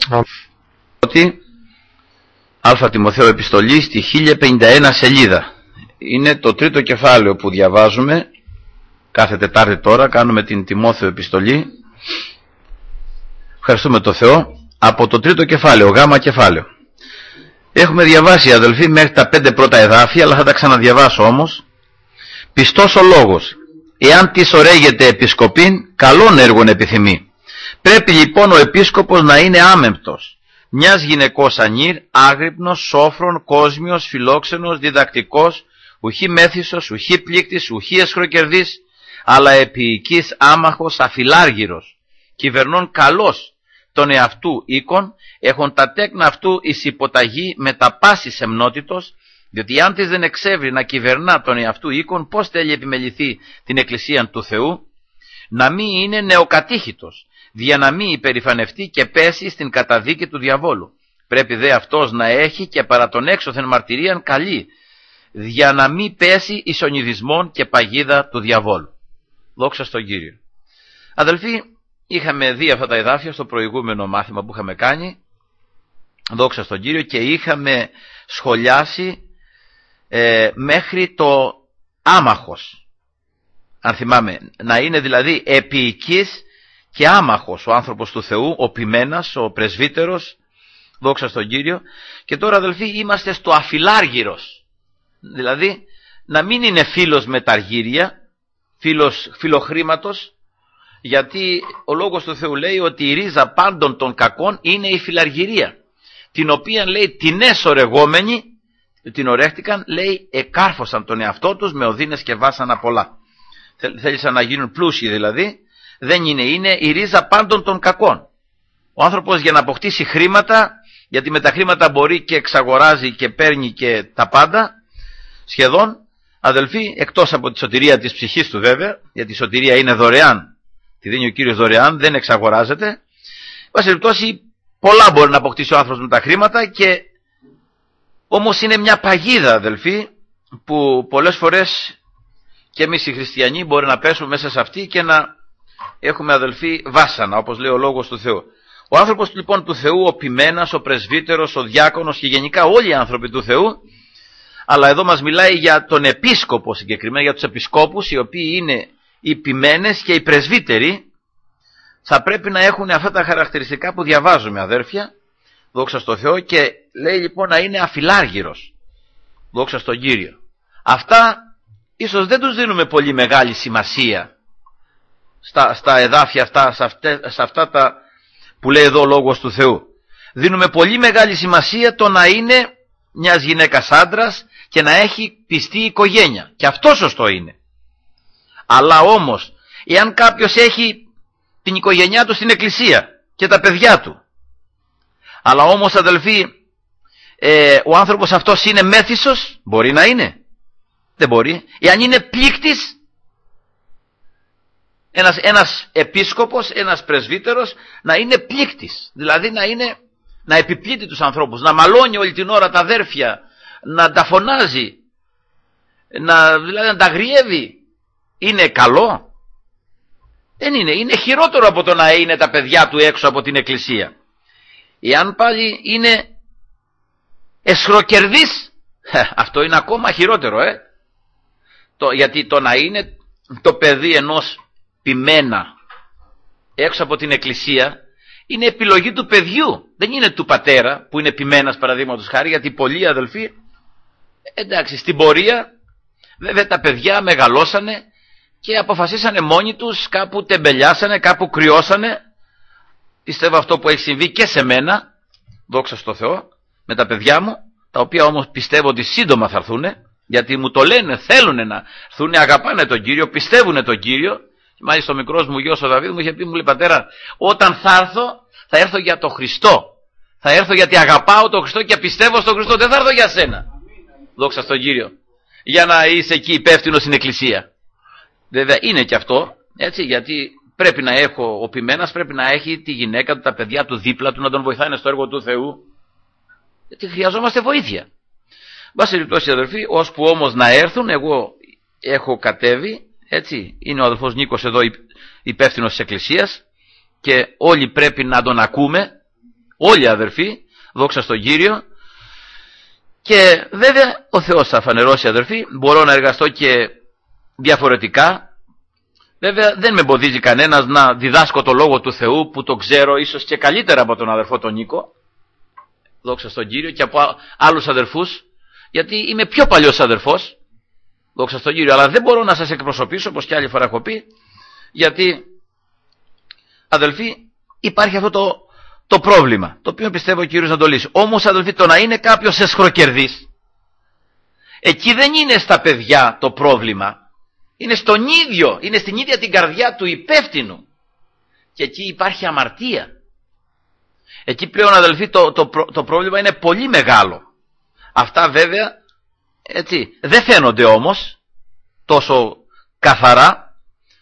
Ότι Α Τιμοθέο επιστολή στη 1051 σελίδα. Είναι το τρίτο κεφάλαιο που διαβάζουμε κάθε Τετάρτη τώρα. Κάνουμε την Τιμόθεο επιστολή. Ευχαριστούμε το Θεό. Από το τρίτο κεφάλαιο, γάμα κεφάλαιο. Έχουμε διαβάσει, αδελφοί, μέχρι τα 5 πρώτα εδάφια, αλλά θα τα ξαναδιαβάσω όμως. Πιστός ο λόγος, εάν της ωραίγεται επισκοπήν, καλών έργων επιθυμεί. Πρέπει λοιπόν ο επίσκοπος να είναι άμεμπτος, μιας γυναικός ανήρ, άγρυπνος, σόφρον, κόσμιος, φιλόξενος, διδακτικός, ουχή μέθησος, ουχή πλήκτης, ουχή εσχροκερδής, αλλά επιοικής άμαχος, αφιλάργυρος, κυβερνών καλός τον εαυτού οίκον, έχουν τα τέκνα αυτού εις υποταγή με τα πάση σεμνότητος, διότι αν της δεν εξεύρει να κυβερνά τον εαυτού οίκον, πώς θέλει επιμεληθεί την εκκλησία του Θεού? Να μην είναι νεοκατήχητος, δια να μην υπερηφανευτεί και πέσει στην καταδίκη του διαβόλου. Πρέπει δε αυτός να έχει και παρά τον έξωθεν μαρτυρίαν καλή, δια να μην πέσει εις ονειδισμόν και παγίδα του διαβόλου. Δόξα στον Κύριο. Αδελφοί, είχαμε δει αυτά τα εδάφια στο προηγούμενο μάθημα που είχαμε κάνει, δόξα στον Κύριο, και είχαμε σχολιάσει μέχρι το άμαχος. Αν θυμάμαι, να είναι δηλαδή επιοικής και άμαχος ο άνθρωπος του Θεού, ο ποιμένας, ο πρεσβύτερος, δόξα στον Κύριο. Και τώρα, αδελφοί, είμαστε στο αφιλάργυρος, δηλαδή να μην είναι φίλος με τα αργύρια, φιλοχρήματος, γιατί ο λόγος του Θεού λέει ότι η ρίζα πάντων των κακών είναι η φιλαργυρία, την οποία, λέει, την έσωρεγόμενοι, την ορέχτηκαν, λέει, εκάρφωσαν τον εαυτό τους με οδύνες και βάσανα πολλά. Θέλησαν να γίνουν πλούσιοι δηλαδή. Δεν είναι η ρίζα πάντων των κακών. Ο άνθρωπος για να αποκτήσει χρήματα, γιατί με τα χρήματα μπορεί και εξαγοράζει και παίρνει και τα πάντα, σχεδόν, αδελφοί, εκτός από τη σωτηρία της ψυχής του βέβαια, γιατί η σωτηρία είναι δωρεάν, τη δίνει ο Κύριος δωρεάν, δεν εξαγοράζεται. Βάσει περιπτώσει, πολλά μπορεί να αποκτήσει ο άνθρωπος με τα χρήματα, και όμως είναι μια παγίδα, αδελφοί, που πολλές φορές και εμείς οι χριστιανοί μπορεί να πέσουμε μέσα σε αυτή και να έχουμε, αδελφοί, βάσανα, όπως λέει ο λόγος του Θεού. Ο άνθρωπος λοιπόν του Θεού, ο ποιμένας, ο πρεσβύτερος, ο διάκονος και γενικά όλοι οι άνθρωποι του Θεού, αλλά εδώ μας μιλάει για τον επίσκοπο συγκεκριμένα, για τους επισκόπους, οι οποίοι είναι οι ποιμένες και οι πρεσβύτεροι, θα πρέπει να έχουν αυτά τα χαρακτηριστικά που διαβάζουμε, αδέρφια, δόξα στο Θεό, και λέει λοιπόν να είναι αφιλάργυρος, δόξα στον Κύριο. Αυτά ίσως δεν τους δίνουμε πολύ μεγάλη σημασία στα εδάφια αυτά, σε αυτά τα που λέει εδώ ο λόγος του Θεού. Δίνουμε πολύ μεγάλη σημασία το να είναι μιας γυναίκας άντρας και να έχει πιστή οικογένεια, και αυτό σωστό είναι. Αλλά όμως, εάν κάποιος έχει την οικογένειά του στην εκκλησία και τα παιδιά του, αλλά όμως, αδελφοί, ο άνθρωπος αυτός είναι μέθησος, μπορεί να είναι? Δεν μπορεί. Εάν είναι πλήκτης, ένας επίσκοπος, ένας πρεσβύτερος, να είναι πλήκτης, δηλαδή να επιπλήττει τους ανθρώπους, να μαλώνει όλη την ώρα τα αδέρφια, να τα φωνάζει, δηλαδή να τα γριεύει, είναι καλό? Δεν είναι. Είναι χειρότερο από το να είναι τα παιδιά του έξω από την εκκλησία. Εάν πάλι είναι εσχροκερδής, αυτό είναι ακόμα χειρότερο, γιατί το να είναι το παιδί ενός ποιμένα έξω από την εκκλησία είναι επιλογή του παιδιού, δεν είναι του πατέρα που είναι ποιμένας, παραδείγματος χάρη, γιατί πολλοί αδελφοί, εντάξει, στην πορεία βέβαια τα παιδιά μεγαλώσανε και αποφασίσανε μόνοι τους, κάπου τεμπελιάσανε, κάπου κρυώσανε. Πιστεύω αυτό που έχει συμβεί και σε μένα, δόξα στο Θεό, με τα παιδιά μου, τα οποία όμως πιστεύω ότι σύντομα θα έρθουν, γιατί μου το λένε, θέλουν να έρθουν, αγαπάνε τον Κύριο, πιστεύουν τον Κύριο. Μάλιστα ο μικρός μου γιος ο Δαβίδ μου είχε πει, μου λέει, πατέρα, όταν θα έρθω για τον Χριστό. Θα έρθω γιατί αγαπάω τον Χριστό και πιστεύω στον Χριστό, δεν θα έρθω για σένα. Δόξα στον Κύριο. Για να είσαι εκεί υπεύθυνος στην εκκλησία. Βέβαια είναι και αυτό, έτσι, γιατί πρέπει να έχω, ο ποιμένας πρέπει να έχει τη γυναίκα του, τα παιδιά του δίπλα του, να τον βοηθάνε στο έργο του Θεού. Γιατί χρειαζόμαστε βοήθεια. Βάσει περιπτώσει, αδελφοί, ώσπου όμως να έρθουν, εγώ έχω κατέβει, έτσι, είναι ο αδελφός Νίκος εδώ υπεύθυνος της εκκλησίας και όλοι πρέπει να τον ακούμε, όλοι αδερφοί, δόξα στον Κύριο. Και βέβαια ο Θεός θα φανερώσει αδερφοί, μπορώ να εργαστώ και διαφορετικά. Βέβαια δεν με εμποδίζει κανένας να διδάσκω το Λόγο του Θεού που το ξέρω ίσως και καλύτερα από τον αδερφό τον Νίκο, δόξα στον Κύριο, και από άλλους αδερφούς, γιατί είμαι πιο παλιός αδερφός, δόξα στον Κύριο, αλλά δεν μπορώ να σας εκπροσωπήσω, όπως και άλλη φορά έχω πει, γιατί αδελφοί υπάρχει αυτό το πρόβλημα, το οποίο πιστεύω ο Κύριος να το λύσει. Όμως αδελφοί, το να είναι κάποιος εσχροκερδής, εκεί δεν είναι στα παιδιά το πρόβλημα, είναι στον ίδιο, είναι στην ίδια την καρδιά του υπεύθυνου, και εκεί υπάρχει αμαρτία. Εκεί πλέον αδελφοί το πρόβλημα είναι πολύ μεγάλο. Αυτά βέβαια έτσι δεν φαίνονται όμως τόσο καθαρά,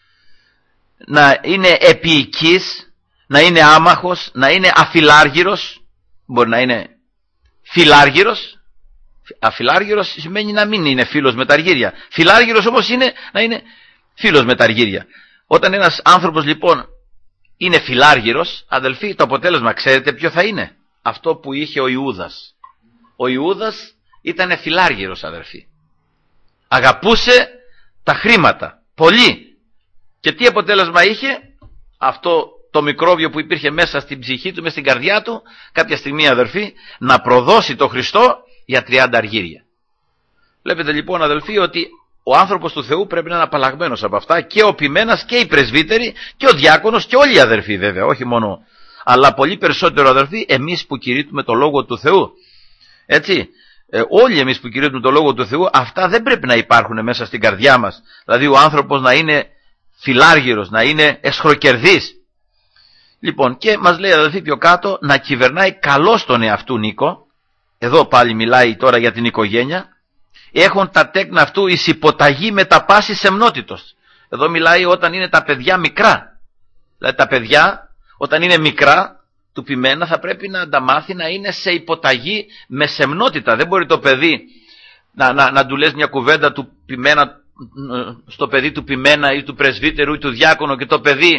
να είναι επίοικης, να είναι άμαχος, να είναι αφιλάργυρος, μπορεί να είναι φιλάργυρος. Αφιλάργυρος σημαίνει να μην είναι φίλος με τα αργύρια. Φιλάργυρος όμως είναι να είναι φίλος με τα αργύρια. Όταν ένας άνθρωπος λοιπόν είναι φιλάργυρος, αδελφοί, το αποτέλεσμα ξέρετε ποιο θα είναι? Αυτό που είχε ο Ιούδας. Ο Ιούδας ήταν φιλάργυρος, αδελφοί. Αγαπούσε τα χρήματα πολύ. Και τι αποτέλεσμα είχε? Αυτό το μικρόβιο που υπήρχε μέσα στην ψυχή του, μέσα στην καρδιά του, κάποια στιγμή, αδελφοί, να προδώσει το Χριστό για 30 αργύρια. Βλέπετε λοιπόν, αδελφοί, ότι ο άνθρωπος του Θεού πρέπει να είναι απαλλαγμένος από αυτά, και ο ποιμένας και οι πρεσβύτεροι και ο διάκονος και όλοι οι αδερφοί βέβαια, όχι μόνο, αλλά πολύ περισσότερο, αδερφοί, εμείς που κηρύττουμε το Λόγο του Θεού. Έτσι, όλοι εμείς που κηρύττουμε το Λόγο του Θεού, αυτά δεν πρέπει να υπάρχουν μέσα στην καρδιά μας. Δηλαδή ο άνθρωπος να είναι φιλάργυρος, να είναι εσχροκερδής. Λοιπόν, και μας λέει, αδελφοί, πιο κάτω, να κυβερνάει καλώς τον εαυτού Νίκο. Εδώ πάλι μιλάει τώρα για την οικογένεια. Έχουν τα τέκνα αυτού εις υποταγή με τα πάση σεμνότητος. Εδώ μιλάει όταν είναι τα παιδιά μικρά. Δηλαδή τα παιδιά όταν είναι μικρά του ποιμένα θα πρέπει να τα μάθει να είναι σε υποταγή με σεμνότητα. Δεν μπορεί το παιδί να του λες μια κουβέντα του ποιμένα, στο παιδί του ποιμένα ή του πρεσβύτερου ή του διάκονο, και το παιδί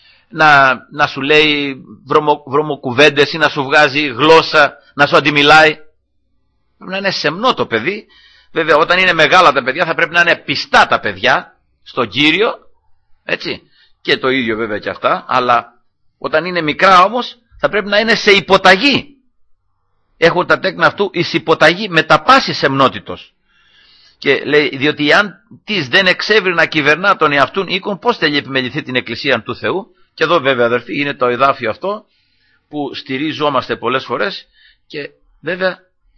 να σου λέει βρωμοκουβέντες ή να σου βγάζει γλώσσα, να σου αντιμιλάει. Πρέπει να είναι σεμνό το παιδί. Βέβαια όταν είναι μεγάλα τα παιδιά θα πρέπει να είναι πιστά τα παιδιά στον Κύριο, έτσι, και το ίδιο βέβαια και αυτά, αλλά όταν είναι μικρά όμως θα πρέπει να είναι σε υποταγή. Έχουν τα τέκνα αυτού εις υποταγή με τα πάση σεμνότητος. Και λέει, διότι αν της δεν εξεύρει να κυβερνά τον εαυτούν οίκον, πώς θέλει επιμεληθεί την εκκλησία του Θεού? Και εδώ βέβαια, αδερφοί, είναι το εδάφιο αυτό που στηριζόμαστε πολλές φορές. Και βέβαια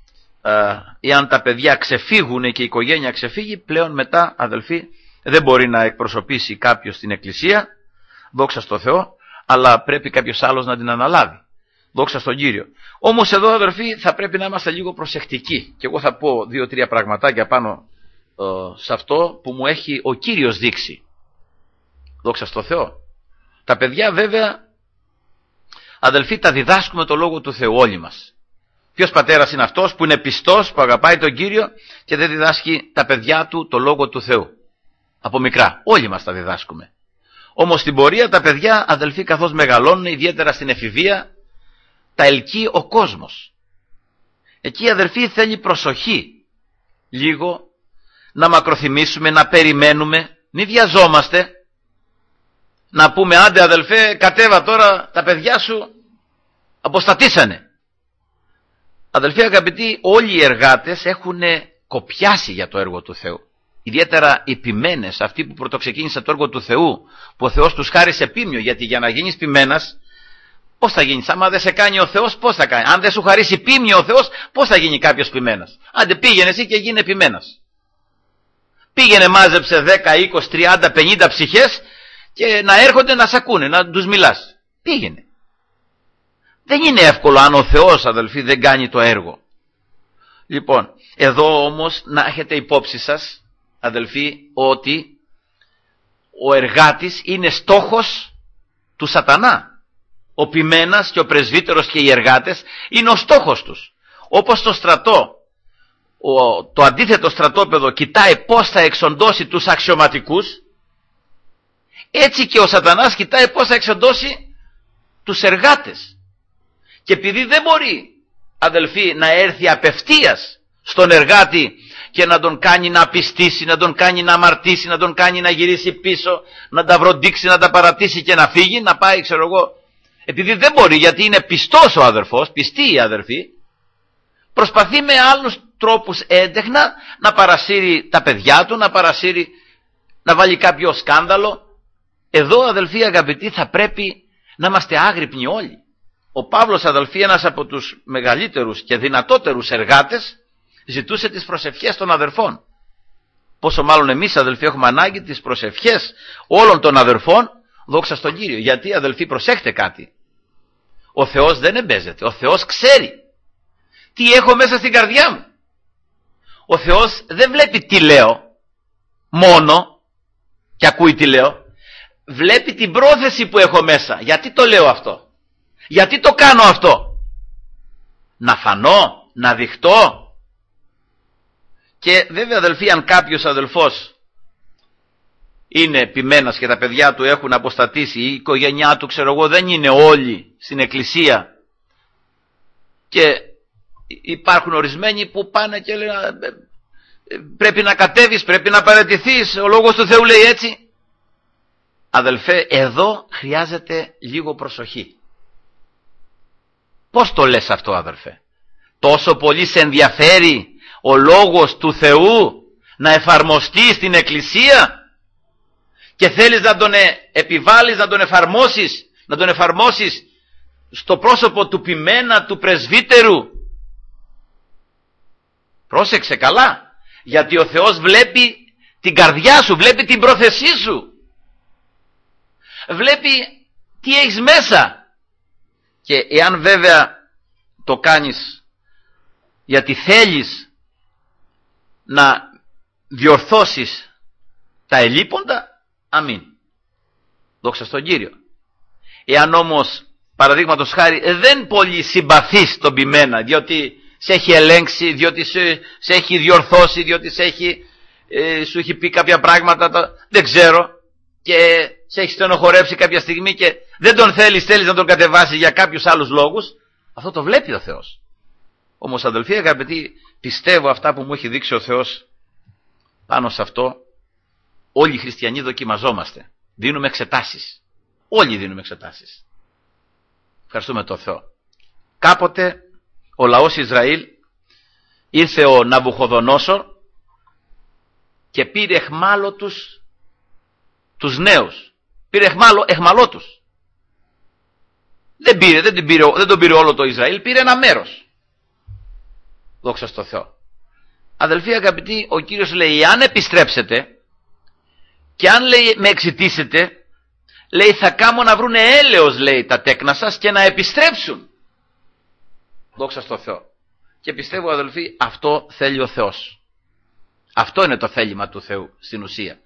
εάν τα παιδιά ξεφύγουν και η οικογένεια ξεφύγει, πλέον μετά, αδελφοί, δεν μπορεί να εκπροσωπήσει κάποιος την εκκλησία, δόξα στο Θεό, αλλά πρέπει κάποιος άλλος να την αναλάβει, δόξα στον Κύριο. Όμως εδώ, αδελφοί, θα πρέπει να είμαστε λίγο προσεκτικοί, και εγώ θα πω 2-3 πραγματάκια πάνω σε αυτό που μου έχει ο Κύριος δείξει, δόξα στο Θεό. Τα παιδιά βέβαια, αδελφοί, τα διδάσκουμε το Λόγο του Θεού όλοι μας. Ποιος πατέρας είναι αυτός που είναι πιστός, που αγαπάει τον Κύριο και δεν διδάσκει τα παιδιά του το Λόγο του Θεού? Από μικρά. Όλοι μας τα διδάσκουμε. Όμως στην πορεία τα παιδιά, αδελφοί, καθώς μεγαλώνουν, ιδιαίτερα στην εφηβεία, τα ελκύει ο κόσμος. Εκεί, αδελφοί, θέλει προσοχή. Λίγο να μακροθυμίσουμε, να περιμένουμε, μη βιαζόμαστε. Να πούμε, άντε αδελφέ, κατέβα τώρα, τα παιδιά σου αποστατήσανε. Αδελφοί αγαπητοί, όλοι οι εργάτες έχουν κοπιάσει για το έργο του Θεού. Ιδιαίτερα οι ποιμένες, αυτοί που πρωτοξεκίνησαν το έργο του Θεού, που ο Θεός τους χάρισε ποίμνιο, γιατί για να γίνεις ποιμένας, πώς θα γίνεις? Άμα δεν σε κάνει ο Θεός, πώς θα κάνει? Αν δεν σου χαρίσει ποίμνιο ο Θεός, πώς θα γίνει κάποιος ποιμένας? Άντε πήγαινε εσύ και γίνε ποιμένας. Πήγαινε, μάζεψε 10, 20, 30, 50 ψυχές και να έρχονται να σ' ακούνε, να τους μιλάς. Πήγαινε. Δεν είναι εύκολο αν ο Θεός, αδελφοί, δεν κάνει το έργο. Λοιπόν, εδώ όμως να έχετε υπόψη σας, αδελφοί, ότι ο εργάτης είναι στόχος του σατανά. Ο ποιμένας και ο πρεσβύτερος και οι εργάτες είναι ο στόχος τους. Όπως το στρατό, το αντίθετο στρατόπεδο κοιτάει πώς θα εξοντώσει τους αξιωματικούς, έτσι και ο σατανάς κοιτάει πώς θα εξοντώσει τους εργάτες. Και επειδή δεν μπορεί, αδελφοί, να έρθει απευθείας στον εργάτη και να τον κάνει να πιστήσει, να τον κάνει να αμαρτήσει, να τον κάνει να γυρίσει πίσω, να τα βροντίξει, να τα παρατήσει και να φύγει, να πάει, ξέρω εγώ. Επειδή δεν μπορεί, γιατί είναι πιστός ο αδερφός, πιστή η αδερφή, προσπαθεί με άλλους τρόπους έντεχνα να παρασύρει τα παιδιά του, να βάλει κάποιο σκάνδαλο. Εδώ, αδελφοί αγαπητοί, θα πρέπει να είμαστε άγρυπνοι όλοι. Ο Παύλος, αδελφοί, ένας από τους μεγαλύτερους και δυνατότερους εργάτες, ζητούσε τις προσευχές των αδερφών. Πόσο μάλλον εμείς, αδελφοί, έχουμε ανάγκη τις προσευχές όλων των αδερφών, δόξα στον Κύριο. Γιατί, αδελφοί, προσέχτε κάτι. Ο Θεός δεν εμπέζεται. Ο Θεός ξέρει τι έχω μέσα στην καρδιά μου. Ο Θεός δεν βλέπει τι λέω μόνο και ακούει τι λέω. Βλέπει την πρόθεση που έχω μέσα. Γιατί το λέω αυτό? Γιατί το κάνω αυτό? Να φανώ, να δειχτώ? Και βέβαια, αδελφοί, αν κάποιος αδελφός είναι ποιμένας και τα παιδιά του έχουν αποστατήσει, η οικογένειά του, ξέρω εγώ, δεν είναι όλοι στην εκκλησία, και υπάρχουν ορισμένοι που πάνε και λένε πρέπει να κατέβεις, πρέπει να παραιτηθείς, ο λόγος του Θεού λέει έτσι. Αδελφέ, εδώ χρειάζεται λίγο προσοχή. Πώς το λες αυτό, αδελφέ? Τόσο πολύ σε ενδιαφέρει ο λόγος του Θεού να εφαρμοστεί στην εκκλησία και θέλεις να τον επιβάλλεις, να τον εφαρμόσεις στο πρόσωπο του ποιμένα, του πρεσβύτερου? Πρόσεξε καλά, γιατί ο Θεός βλέπει την καρδιά σου, βλέπει την πρόθεσή σου, βλέπει τι έχεις μέσα. Και εάν βέβαια το κάνεις γιατί θέλεις να διορθώσεις τα ελλείποντα, αμήν, δόξα στον Κύριο. Εάν όμως, παραδείγματος χάρη, δεν πολύ συμπαθείς τον ποιμένα, διότι σε έχει ελέγξει, διότι σε έχει διορθώσει, διότι σου έχει πει κάποια πράγματα, δεν ξέρω, και σε έχει στενοχωρέψει κάποια στιγμή και δεν τον θέλεις να τον κατεβάσει για κάποιους άλλους λόγους, αυτό το βλέπει ο Θεός. Όμως, αδελφοί αγαπητοί, πιστεύω αυτά που μου έχει δείξει ο Θεός πάνω σε αυτό. Όλοι οι χριστιανοί δοκιμαζόμαστε, δίνουμε εξετάσεις, όλοι δίνουμε εξετάσεις. Ευχαριστούμε τον Θεό. Κάποτε ο λαός Ισραήλ, ήρθε ο Ναβουχοδονόσορ και πήρε εχμάλωτους τους νέους. Πήρε εχμαλώτους. Δεν τον πήρε όλο το Ισραήλ, πήρε ένα μέρος. Δόξα στο Θεό. Αδελφοί αγαπητοί, ο Κύριος λέει, αν επιστρέψετε και αν, λέει, με εξητήσετε, λέει, θα κάμω να βρούνε έλεος, λέει, τα τέκνα σας και να επιστρέψουν. Δόξα στο Θεό. Και πιστεύω, αδελφοί, αυτό θέλει ο Θεός. Αυτό είναι το θέλημα του Θεού στην ουσία.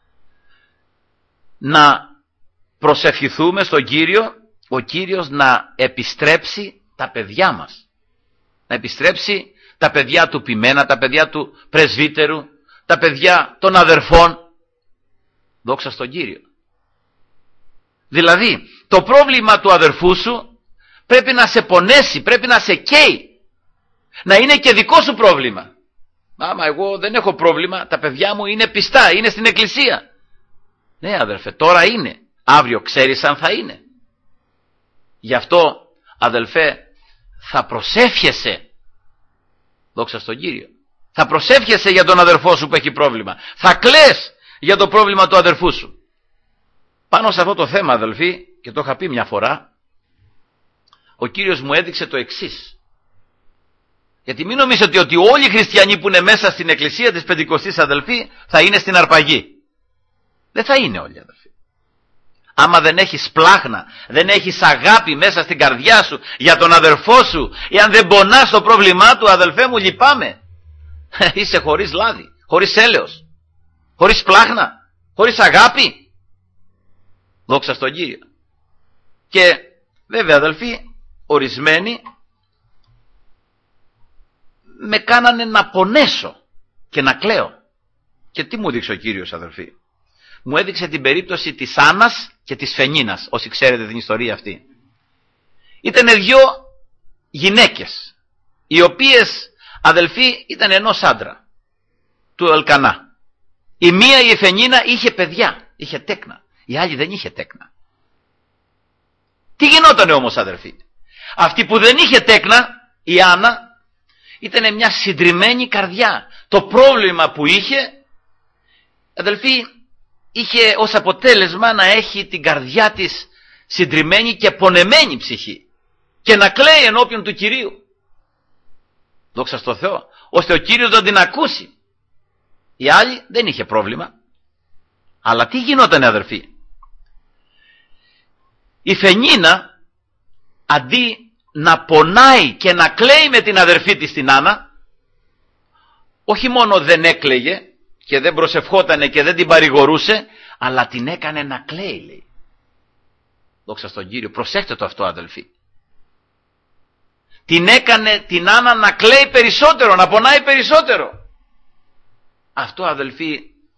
Να προσευχηθούμε στον Κύριο, ο Κύριος να επιστρέψει τα παιδιά μας. Να επιστρέψει τα παιδιά του ποιμένα, τα παιδιά του πρεσβύτερου, τα παιδιά των αδερφών. Δόξα στον Κύριο. Δηλαδή, το πρόβλημα του αδερφού σου πρέπει να σε πονέσει, πρέπει να σε καίει. Να είναι και δικό σου πρόβλημα. Άμα εγώ δεν έχω πρόβλημα, τα παιδιά μου είναι πιστά, είναι στην εκκλησία. Ναι, αδερφέ, τώρα είναι. Αύριο ξέρεις αν θα είναι. Γι' αυτό, αδελφέ, θα προσεύχεσαι. Δόξα στον Κύριο. Θα προσεύχεσαι για τον αδερφό σου που έχει πρόβλημα. Θα κλαις για το πρόβλημα του αδερφού σου. Πάνω σε αυτό το θέμα, αδελφοί, και το είχα πει μια φορά, ο Κύριος μου έδειξε το εξής. Γιατί μην νομίζετε ότι όλοι οι χριστιανοί που είναι μέσα στην εκκλησία της Πεντηκοστής, αδελφοί, θα είναι στην αρπαγή. Δεν θα είναι όλοι, αδελφοί. Άμα δεν έχεις πλάχνα, δεν έχεις αγάπη μέσα στην καρδιά σου για τον αδερφό σου, ή αν δεν πονάς το πρόβλημά του, αδελφέ μου, λυπάμαι. Είσαι χωρίς λάδι, χωρίς έλεος, χωρίς πλάχνα, χωρίς αγάπη. Δόξα στον Κύριο. Και βέβαια, αδελφοί, ορισμένοι με κάνανε να πονέσω και να κλαίω. Και τι μου έδειξε ο Κύριος, αδελφοί? Μου έδειξε την περίπτωση της Άννας και της Φενίνας, όσοι ξέρετε την ιστορία αυτή. Ήτανε δυο γυναίκες, οι οποίες, αδελφοί, ήταν ενός άντρα, του Ελκανά. Η μία, η Εφενίνα, είχε παιδιά, είχε τέκνα. Η άλλη δεν είχε τέκνα. Τι γινότανε όμως, αδελφοί? Αυτή που δεν είχε τέκνα, η Άννα, ήταν μια συντριμμένη καρδιά. Το πρόβλημα που είχε, αδελφοί, είχε ως αποτέλεσμα να έχει την καρδιά της συντριμμένη και πονεμένη ψυχή και να κλαίει ενώπιον του Κυρίου. Δόξα στο Θεό, ώστε ο Κύριος να την ακούσει. Η άλλη δεν είχε πρόβλημα. Αλλά τι γινότανε, αδελφοί? Η Φενίνα, αντί να πονάει και να κλαίει με την αδερφή της την Άννα, όχι μόνο δεν έκλαιγε και δεν προσευχότανε και δεν την παρηγορούσε, αλλά την έκανε να κλαίει, λέει. Δόξα στον Κύριο. Προσέχτε το αυτό, αδελφοί. Την έκανε την Άννα να κλαίει περισσότερο, να πονάει περισσότερο. Αυτό, αδελφοί,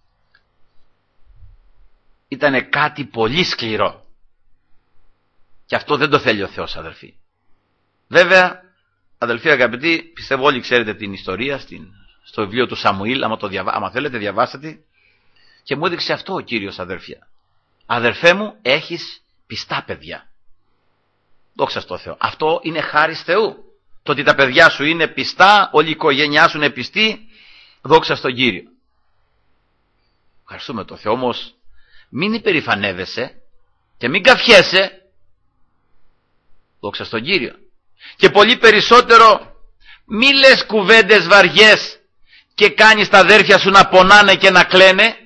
ήτανε κάτι πολύ σκληρό. Και αυτό δεν το θέλει ο Θεός, αδελφοί. Βέβαια, αδελφοί αγαπητοί, πιστεύω όλοι ξέρετε την ιστορία στο βιβλίο του Σαμουήλ. Άμα θέλετε διαβάσετε. Και μου έδειξε αυτό ο Κύριος, αδερφιά. Αδερφέ μου, έχεις πιστά παιδιά. Δόξα στο Θεό. Αυτό είναι χάρις Θεού. Το ότι τα παιδιά σου είναι πιστά, όλη η οικογένειά σου είναι πιστή, δόξα στον Κύριο. Ευχαριστούμε το Θεό. Όμως μην υπερηφανεύεσαι και μην καυχέσαι, δόξα στον Κύριο. Και πολύ περισσότερο μη λες κουβέντες βαριές και κάνεις τα αδέρφια σου να πονάνε και να κλαίνε,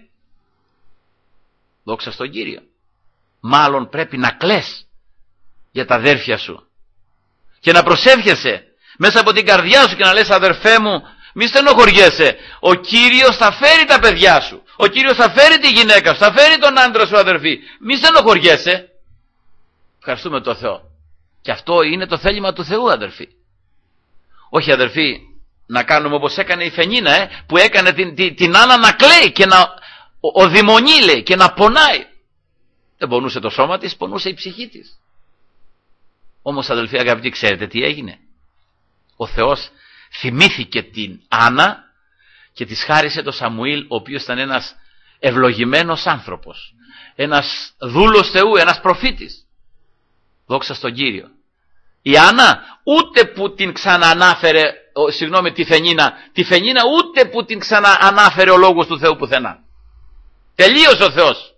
δόξα στον Κύριο. Μάλλον πρέπει να κλαις για τα αδέρφια σου και να προσεύχεσαι μέσα από την καρδιά σου και να λες, αδερφέ μου, μη στενοχωριέσαι, ο Κύριος θα φέρει τα παιδιά σου, ο Κύριος θα φέρει τη γυναίκα σου, θα φέρει τον άντρα σου, αδερφή. Μη στενοχωριέσαι. Ευχαριστούμε τον Θεό. Και αυτό είναι το θέλημα του Θεού, αδερφοί. Όχι, αδερφοί, να κάνουμε όπως έκανε η Φενίνα, που έκανε την Άννα να κλαίει και να οδημονεί, λέει, και να πονάει. Δεν πονούσε το σώμα της, πονούσε η ψυχή της. Όμως, αδελφοί αγαπητοί, ξέρετε τι έγινε? Ο Θεός θυμήθηκε την Άννα και της χάρισε το Σαμουήλ, ο οποίος ήταν ένας ευλογημένος άνθρωπος, ένας δούλος Θεού, ένας προφήτης. Δόξα στον Κύριο. Η Άννα ούτε που την ξαναανάφερε, τη Φενίνα ούτε που την ξαναανάφερε ο λόγος του Θεού πουθενά. Τελείωσε ο Θεός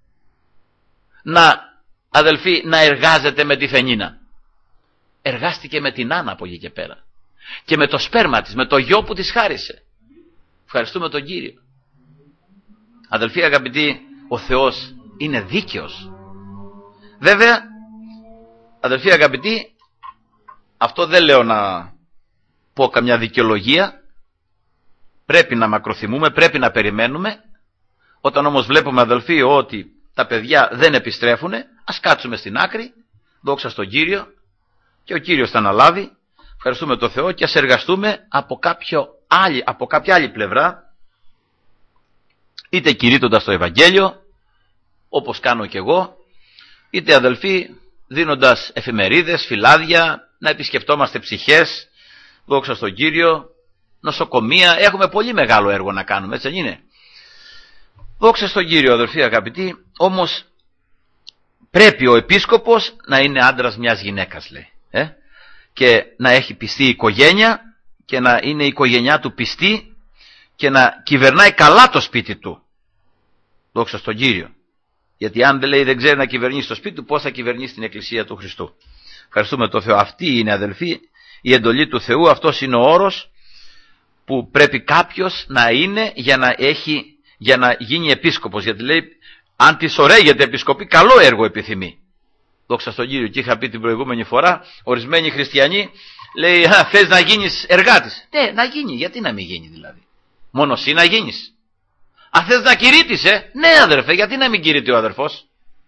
αδελφοί, να εργάζεται με τη Φενίνα. Εργάστηκε με την Άννα από εκεί και πέρα. Και με το σπέρμα της, με το γιο που της χάρισε. Ευχαριστούμε τον Κύριο. Αδελφοί αγαπητοί, ο Θεός είναι δίκαιος. Βέβαια, αδελφοί αγαπητοί, αυτό δεν λέω να πω καμιά δικαιολογία. Πρέπει να μακροθυμούμε, πρέπει να περιμένουμε. Όταν όμως βλέπουμε, αδελφοί, ότι τα παιδιά δεν επιστρέφουν, ας κάτσουμε στην άκρη, δόξα στον Κύριο, και ο Κύριος θα αναλάβει. Ευχαριστούμε τον Θεό και ας εργαστούμε από κάποια άλλη πλευρά, είτε κηρύττοντας το Ευαγγέλιο, όπως κάνω και εγώ, είτε, αδελφοί, δίνοντας εφημερίδες, φυλάδια, να επισκεπτόμαστε ψυχές, δόξα στον Κύριο, νοσοκομεία. Έχουμε πολύ μεγάλο έργο να κάνουμε, έτσι δεν είναι? Δόξα στον Κύριο, αδελφοί αγαπητοί. Όμως πρέπει ο επίσκοπος να είναι άντρας μιας γυναίκας, λέει, και να έχει πιστή οικογένεια και να είναι η οικογένειά του πιστή και να κυβερνάει καλά το σπίτι του. Δόξα στον Κύριο. Γιατί αν δεν ξέρει να κυβερνήσει το σπίτι του, πώς θα κυβερνήσει την Εκκλησία του Χριστού? Ευχαριστούμε τον Θεό. Αυτή είναι, αδελφοί, η εντολή του Θεού. Αυτός είναι ο όρος που πρέπει κάποιος να είναι για να γίνει επίσκοπος. Γιατί λέει, αν της ωραίγεται επισκοπή, καλό έργο επιθυμεί. Δόξα στον Κύριο. Και είχα πει την προηγούμενη φορά, ορισμένοι χριστιανοί, λέει, θες να γίνεις εργάτης? Ναι, να γίνει. Γιατί να μην γίνει δηλαδή? Μόνο εσύ να γίνεις? Αν θες να κηρύττεις, ναι, αδερφέ, γιατί να μην κηρύττει ο αδερφός?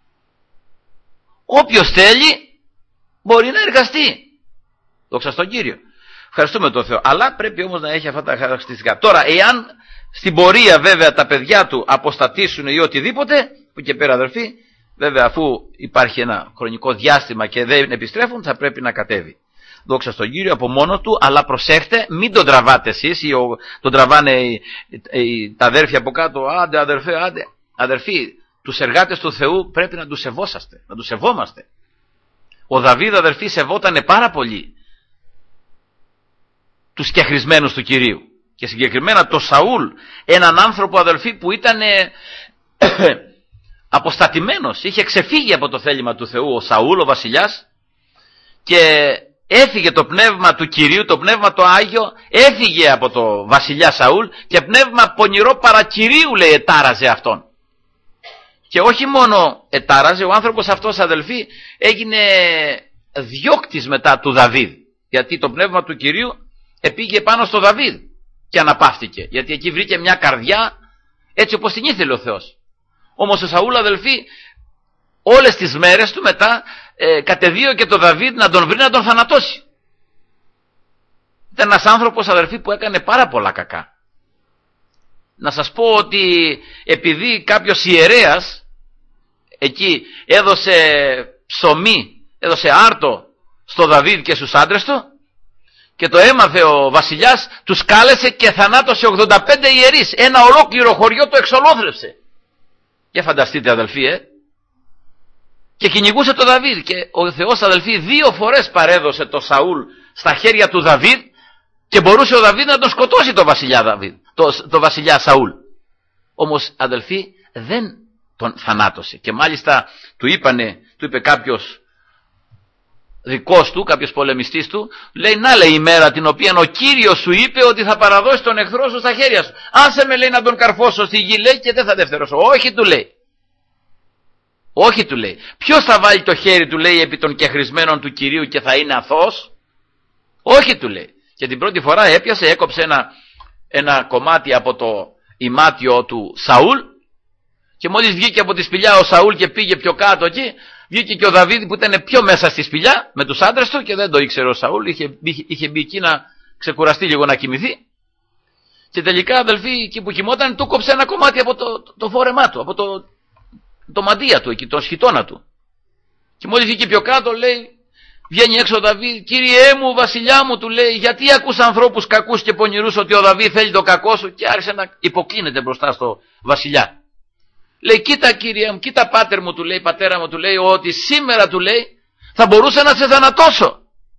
Όποιος θέλει μπορεί να εργαστεί. Δόξα στον Κύριο. Ευχαριστούμε τον Θεό. Αλλά πρέπει όμως να έχει αυτά τα χαρακτηριστικά. Τώρα, εάν στην πορεία βέβαια τα παιδιά του αποστατήσουν ή οτιδήποτε, που και πέρα, αδερφοί, βέβαια αφού υπάρχει ένα χρονικό διάστημα και δεν επιστρέφουν, θα πρέπει να κατέβει. δόξα στον Κύριο, από μόνο του, αλλά προσέχτε, μην τον τραβάτε εσείς, ή τον τραβάνε τα αδέρφια από κάτω, άντε αδερφέ, άντε. Αδερφοί, τους εργάτες του Θεού πρέπει να τους σεβόσαστε, να τους σεβόμαστε. Ο Δαβίδ, αδερφοί, σεβότανε πάρα πολύ τους σκεχρισμένους του Κυρίου. Και συγκεκριμένα το Σαούλ, έναν άνθρωπο, αδελφοί, που ήταν αποστατημένος, είχε ξεφύγει από το θέλημα του Θεού ο Σαούλ, ο βασιλιάς, και έφυγε το πνεύμα του Κυρίου, το πνεύμα το Άγιο, έφυγε από το βασιλιά Σαούλ και πνεύμα πονηρό παρακυρίου, λέει, ετάραζε αυτόν. Και όχι μόνο ετάραζε, ο άνθρωπος αυτός, αδελφοί, έγινε διώκτης μετά του Δαβίδ, γιατί το πνεύμα του Κυρίου επήγε πάνω στο Δαβίδ και αναπαύτηκε, γιατί εκεί βρήκε μια καρδιά έτσι όπως την ήθελε ο Θεός. Όμως ο Σαούλ, αδελφοί, όλες τις μέρες του μετά κατεδίωκε το Δαβίδ να τον βρει, να τον θανατώσει. Ήταν ένας άνθρωπος, αδελφοί, που έκανε πάρα πολλά κακά. Να σας πω ότι επειδή κάποιος ιερέας εκεί έδωσε ψωμί, έδωσε άρτο στο Δαβίδ και στους άντρες του, και το έμαθε ο βασιλιάς, τους κάλεσε και θανάτωσε 85 ιερείς. Ένα ολόκληρο χωριό το εξολόθρευσε. Για φανταστείτε, αδελφοί, Και κυνηγούσε το Δαβίδ. Και ο Θεός, αδελφοί, 2 φορές παρέδωσε το Σαούλ στα χέρια του Δαβίδ, και μπορούσε ο Δαβίδ να τον σκοτώσει το βασιλιά Δαβίδ, το βασιλιά Σαούλ. Όμως, αδελφοί, δεν τον θανάτωσε. Και μάλιστα του είπε κάποιος δικός του, κάποιος πολεμιστής του, λέει, να, λέει, η μέρα την οποία ο Κύριος σου είπε ότι θα παραδώσει τον εχθρό σου στα χέρια σου. Άσε με, λέει, να τον καρφώσω στη γη, λέει, και δεν θα δευτερώσω. Όχι, του λέει. Όχι, του λέει. Ποιος θα βάλει το χέρι του, λέει, επί των κεχρισμένων του Κυρίου και θα είναι αθώος? Όχι, του λέει. Και την πρώτη φορά έκοψε ένα κομμάτι από το ημάτιο του Σαούλ, και μόλις βγήκε από τη σπηλιά ο Σαούλ και πήγε πιο κάτω εκεί, βγήκε και ο Δαβίδ που ήταν πιο μέσα στη σπηλιά με τους άντρες του, και δεν το ήξερε ο Σαούλ, είχε μπει εκεί να ξεκουραστεί λίγο, να κοιμηθεί, και τελικά, αδελφοί, εκεί που κοιμόταν, του κόψε ένα κομμάτι από το φόρεμά του, από το μαντία του εκεί, το σχιτώνα του. Και μόλις βγήκε πιο κάτω, λέει, βγαίνει έξω ο Δαβίδ, Κύριέ μου, βασιλιά μου, του λέει, γιατί ακούς ανθρώπους κακούς και πονηρούς ότι ο Δαβίδ θέλει το κακό σου? Και άρχισε να υποκλίνεται μπροστά στο βασιλιά. Λέει, κοίτα, κύριε μου, κοίτα, πάτερ μου, του λέει, πατέρα μου, του λέει, ότι σήμερα, του λέει, θα μπορούσα να σε θανατώσω.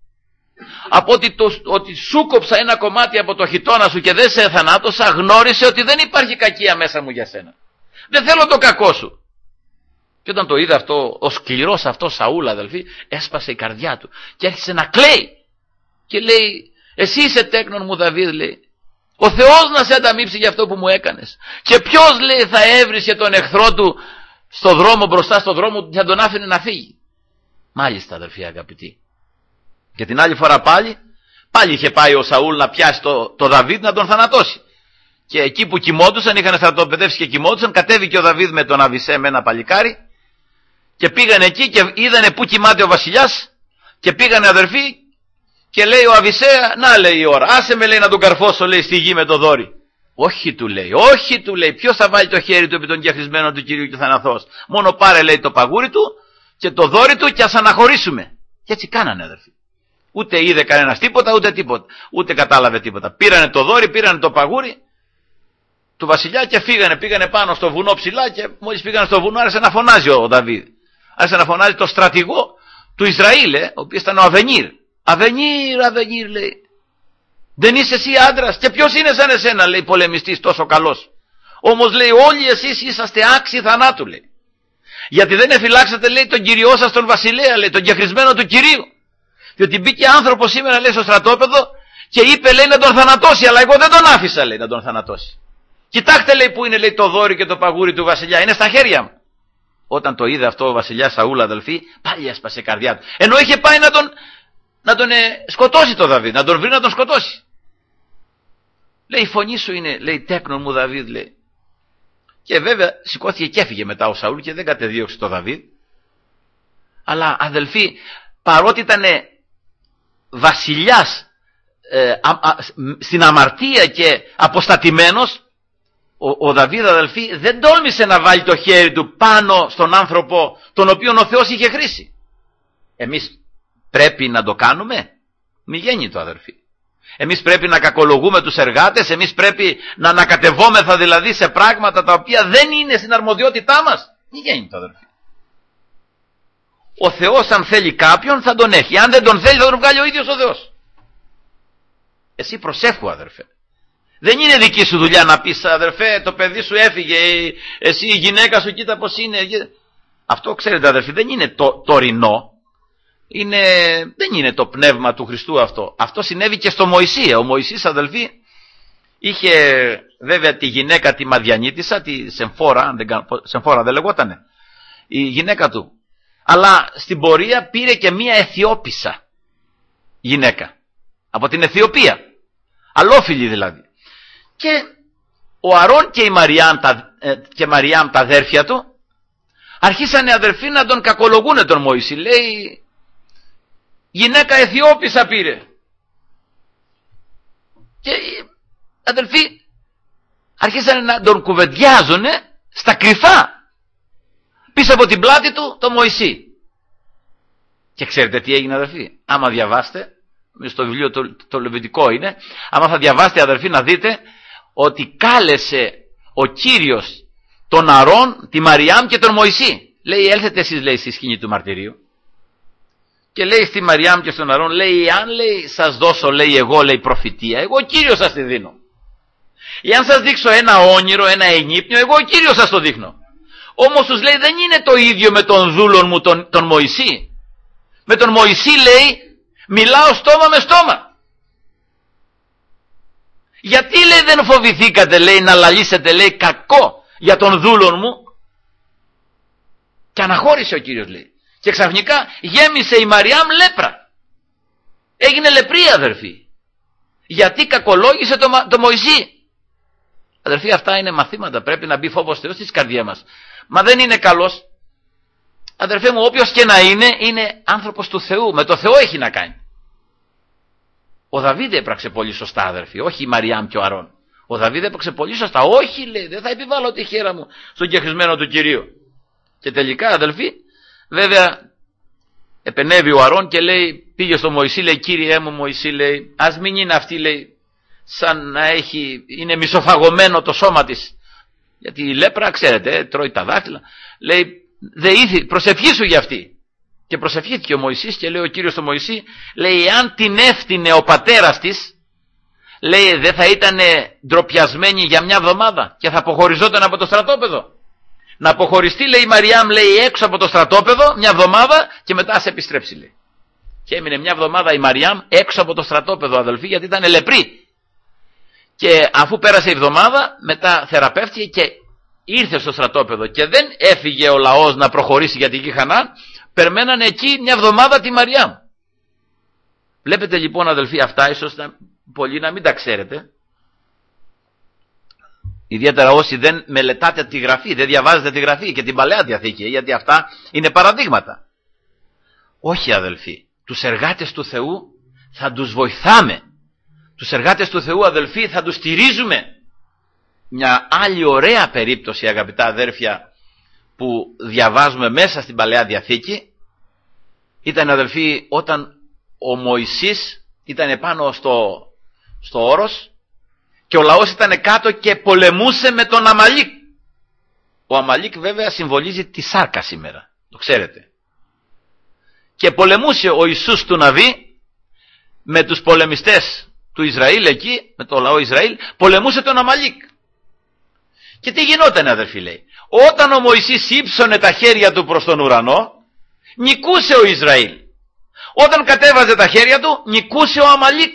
Από ότι σου κόψα ένα κομμάτι από το χιτώνα σου και δεν σε θανάτωσα, γνώρισε ότι δεν υπάρχει κακία μέσα μου για σένα. Δεν θέλω το κακό σου. Και όταν το είδε αυτό, ο σκληρός αυτός Σαούλ, αδελφοί, έσπασε η καρδιά του και άρχισε να κλαίει. Και λέει, εσύ είσαι τέκνον μου, Δαβίδ, λέει. Ο Θεός να σε ανταμείψει για αυτό που μου έκανες. Και ποιος, λέει, θα έβρισκε τον εχθρό του στο δρόμο, μπροστά στο δρόμο του, και θα τον άφηνε να φύγει? Μάλιστα, αδελφοί αγαπητοί. Και την άλλη φορά πάλι είχε πάει ο Σαούλ να πιάσει το Δαβίδ να τον θανατώσει. Και εκεί που κοιμόντουσαν, είχαν στρατοπεδεύσει και κοιμόντουσαν, κατέβηκε ο Δαβίδ με τον Αβισέ, με ένα παλικάρι, και πήγαν εκεί και είδανε που κοιμάται ο βασιλιάς, και πήγανε, αδερφοί, και λέει ο Αβισέ, να, λέει, η ώρα, άσε με, λέει, να τον καρφώσω, λέει, στη γη με το δόρυ. Όχι, του λέει, όχι, του λέει, ποιος θα βάλει το χέρι του επί των κεχρισμένων του Κυρίου και θα είναι αθώος? Μόνο πάρε, λέει, το παγούρι του και το δόρυ του και ας αναχωρήσουμε. Και έτσι κάνανε, αδερφοί. Ούτε είδε κανένας τίποτα, ούτε κατάλαβε τίποτα. Πήρανε το δόρυ, πήρανε το παγούρι του βασιλιά και πήγανε πάνω στο βουνό ψηλά, και μόλις πήγανε στο βουνό άρχισε να φωνάζει ο Δαβίδ. Άρχισε να φωνάζει το στρατηγό του Ισραήλ, ο οποίος ήταν ο Αβενίρ. Αβενίρ, λέει. Δεν είσαι εσύ άντρας? Και ποιος είναι σαν εσένα, λέει, πολεμιστής τόσο καλός? Όμως, λέει, όλοι εσείς είσαστε άξιοι θανάτου, λέει. Γιατί δεν εφυλάξατε, λέει, τον Κυριό σας τον βασιλέα, λέει, τον κεχρισμένο του Κυρίου. Διότι μπήκε άνθρωπος σήμερα, λέει, στο στρατόπεδο και είπε, λέει, να τον θανατώσει, αλλά εγώ δεν τον άφησα, λέει, να τον θανατώσει. Κοιτάξτε, λέει, που είναι, λέει, το δόρυ και το παγούρι του βασιλιά, είναι στα χέρια μου. Όταν το είδε αυτό ο βασιλιάς Σαούλ, αδελφοί, πάλι έσπασε η καρδιά του. Ενώ είχε πάει να τον σκοτώσει το Δαβίδ, να τον βρει να τον σκοτώσει. Λέει, η φωνή σου είναι, λέει, τέκνον μου, Δαβίδ, λέει. Και βέβαια σηκώθηκε και έφυγε μετά ο Σαούλ και δεν κατεδίωξε το Δαβίδ. Αλλά, αδελφοί, παρότι ήταν βασιλιάς στην αμαρτία και αποστατημένος, ο Δαβίδ, αδελφοί, δεν τόλμησε να βάλει το χέρι του πάνω στον άνθρωπο τον οποίον ο Θεός είχε χρήσει. Εμείς πρέπει να το κάνουμε? Μη γέννητο, αδερφοί. Εμείς πρέπει να κακολογούμε τους εργάτες, εμείς πρέπει να ανακατευόμεθα δηλαδή σε πράγματα τα οποία δεν είναι στην αρμοδιότητά μας. Μη γέννητο, αδερφοί. Ο Θεός αν θέλει κάποιον θα τον έχει. Αν δεν τον θέλει θα τον βγάλει ο ίδιος ο Θεός. Εσύ προσεύχου, αδερφέ. Δεν είναι δική σου δουλειά να πεις, αδερφέ, το παιδί σου έφυγε, εσύ η γυναίκα σου κοίτα πως είναι. Αυτό, ξέρετε, αδερφοί, δεν είναι τωρινό. Δεν είναι το πνεύμα του Χριστού αυτό. Αυτό συνέβη και στο Μωυσή. Ο Μωυσής, αδελφοί, είχε βέβαια τη γυναίκα τη Μαδιανίτισσα, τη Σεμφόρα δεν λεγότανε, η γυναίκα του. Αλλά στην πορεία πήρε και μία Αιθιόπισσα γυναίκα. Από την Αιθιοπία. Αλλόφιλη δηλαδή. Και ο Αρών και η Μαριάμ τα αδέρφια του αρχίσανε, αδερφοί, να τον κακολογούνε τον Μωυσή. Λέει, γυναίκα Αιθιόπισσα πήρε. Και αδερφοί αρχίσανε να τον κουβεντιάζουνε στα κρυφά πίσω από την πλάτη του το Μωυσή. Και ξέρετε τι έγινε, αδερφοί? Άμα διαβάστε, στο βιβλίο το Λεβιτικό είναι, άμα θα διαβάσετε, αδερφοί, να δείτε ότι κάλεσε ο Κύριος τον Αρών, τη Μαριάμ και τον Μωυσή. Λέει, έλθετε εσείς, λέει, στη σκηνή του μαρτυρίου. Και λέει στη Μαριάμ και στον Αρών, λέει, αν, λέει, σας δώσω, λέει, εγώ, λέει, προφητεία, εγώ ο Κύριος σας τη δίνω. Ή αν σας δείξω ένα όνειρο, ένα ενύπνιο, εγώ ο Κύριος σας το δείχνω. Όμως τους λέει, δεν είναι το ίδιο με τον δούλον μου τον Μωυσή. Με τον Μωυσή, λέει, μιλάω στόμα με στόμα. Γιατί, λέει, δεν φοβηθήκατε, λέει, να λαλήσετε, λέει, κακό για τον δούλον μου? Και αναχώρησε ο Κύριος, λέει. Και ξαφνικά γέμισε η Μαριάμ λέπρα. Έγινε λεπρή, αδερφοί. Γιατί κακολόγησε το Μωυσή. Αδερφοί, αυτά είναι μαθήματα. Πρέπει να μπει φόβος Θεός στις καρδιές μας. Μα δεν είναι καλός. Αδερφέ μου, όποιος και να είναι άνθρωπος του Θεού. Με το Θεό έχει να κάνει. Ο Δαβίδ έπραξε πολύ σωστά, αδερφοί. Όχι η Μαριάμ και ο Αρών. Ο Δαβίδ έπραξε πολύ σωστά. Όχι, λέει, δεν θα επιβάλλω τη χέρα μου στον κεχρισμένο του Κυρίου. Και τελικά, αδελφοί, βέβαια επενέβη ο Αρών και λέει, πήγε στο Μωυσή, λέει, Κύριέ μου Μωυσή, λέει, ας μην είναι αυτή, λέει, σαν να είναι μισοφαγωμένο το σώμα της. Γιατί η λέπρα, ξέρετε, τρώει τα δάχτυλα. Λέει, προσευχήσου για αυτή. Και προσευχήθηκε ο Μωυσής και λέει ο Κύριος στο Μωυσή, λέει, εάν την έφτινε ο πατέρας της, λέει, δεν θα ήταν ντροπιασμένη για μια εβδομάδα και θα αποχωριζόταν από το στρατόπεδο. Να αποχωριστεί, λέει, η Μαριάμ, λέει, έξω από το στρατόπεδο μια εβδομάδα και μετά σε επιστρέψει, λέει. Και έμεινε μια εβδομάδα η Μαριάμ έξω από το στρατόπεδο, αδελφοί, γιατί ήταν λεπρή. Και αφού πέρασε η εβδομάδα, μετά θεραπεύτηκε και ήρθε στο στρατόπεδο. Και δεν έφυγε ο λαός να προχωρήσει για την γη Χαναάν, περμένανε εκεί μια εβδομάδα τη Μαριάμ. Βλέπετε λοιπόν, αδελφοί, αυτά ίσως πολλοί να μην τα ξέρετε. Ιδιαίτερα όσοι δεν μελετάτε τη Γραφή, δεν διαβάζετε τη Γραφή και την Παλαιά Διαθήκη, γιατί αυτά είναι παραδείγματα. Όχι, αδελφοί, τους εργάτες του Θεού θα τους βοηθάμε. Τους εργάτες του Θεού, αδελφοί, θα τους στηρίζουμε. Μια άλλη ωραία περίπτωση, αγαπητά αδέρφια, που διαβάζουμε μέσα στην Παλαιά Διαθήκη, ήταν, αδελφοί, όταν ο Μωυσής ήταν πάνω στο όρος και ο λαός ήταν κάτω και πολεμούσε με τον Αμαλίκ. Ο Αμαλίκ βέβαια συμβολίζει τη σάρκα σήμερα, το ξέρετε. Και πολεμούσε ο Ιησούς του Ναβί με τους πολεμιστές του Ισραήλ εκεί, με το λαό Ισραήλ, πολεμούσε τον Αμαλίκ. Και τι γινόταν, αδερφοί, λέει? Όταν ο Μωυσής ύψωνε τα χέρια του προς τον ουρανό, νικούσε ο Ισραήλ. Όταν κατέβαζε τα χέρια του, νικούσε ο Αμαλίκ.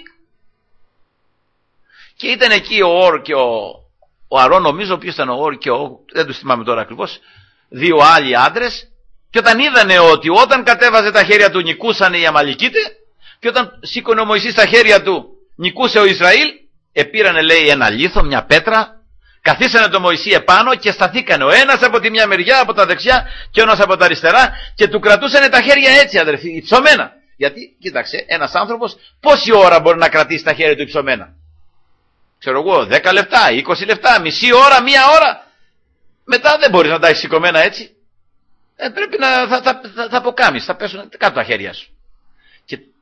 Και ήταν εκεί ο Ορ και ο Αρών, νομίζω ποιος ήταν ο Ορ και δεν τους θυμάμαι τώρα ακριβώς, δύο άλλοι άντρες, και όταν είδανε ότι όταν κατέβαζε τα χέρια του νικούσαν οι Αμαλικίτες, και όταν σήκωνε ο Μωυσής τα χέρια του νικούσε ο Ισραήλ, επήρανε, λέει, ένα λίθο, μια πέτρα, καθίσανε το Μωυσή επάνω και σταθήκανε ο ένας από τη μια μεριά, από τα δεξιά, και ο ένας από τα αριστερά, και του κρατούσανε τα χέρια έτσι, αδερφοί, υψωμένα. Γιατί, κοίταξε, ένας άνθρωπος πόση ώρα μπορεί να κρατήσει τα χέρια του υψωμένα? Ξέρω εγώ, 10 λεπτά, 20 λεπτά, μισή ώρα, μία ώρα. Μετά δεν μπορείς να τα έχεις σηκωμένα έτσι. Πρέπει να θα αποκάμεις, θα πέσουν κάτω τα χέρια σου. Και